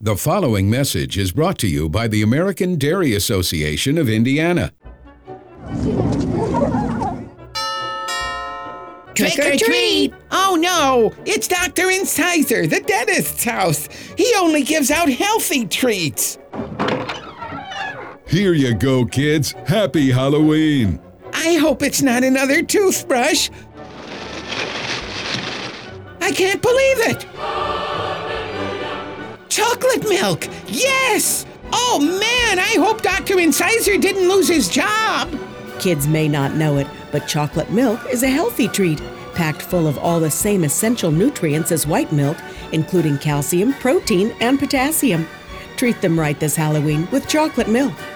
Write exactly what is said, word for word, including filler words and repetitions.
The following message is brought to you by the American Dairy Association of Indiana. Trick or treat! Oh no, it's Doctor Incisor, the dentist's house. He only gives out healthy treats. Here you go, kids. Happy Halloween. I hope it's not another toothbrush. I can't believe it. Chocolate milk, yes! Oh man, I hope Doctor Incisor didn't lose his job. Kids may not know it, but chocolate milk is a healthy treat, packed full of all the same essential nutrients as white milk, including calcium, protein, and potassium. Treat them right this Halloween with chocolate milk.